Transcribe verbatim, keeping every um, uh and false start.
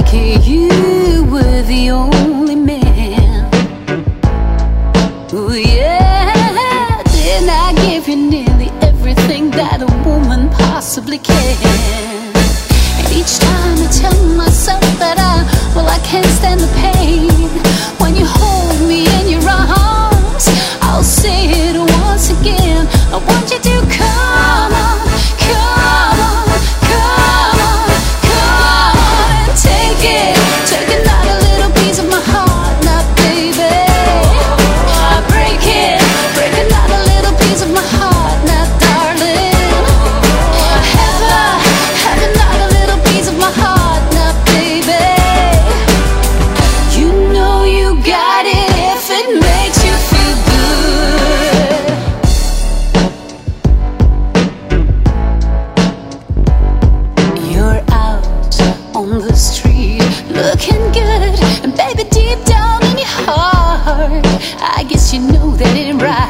like you were the only man. Ooh, yeah, then I give you nearly everything that a woman possibly can. And each time I tell myself that I, well, I can't stand the pain. When you hold me in your arms, I'll say it once again. I want you to come on, come on, come on, come on and take it. Take another little piece of my heart now, baby. I break it, break another little piece of my heart now, darling. Have I, have another little piece of my heart now, baby. You know you got it if it makes you feel good. You're out on the street looking good, and baby, deep down in your heart, I guess you know that it ain't right.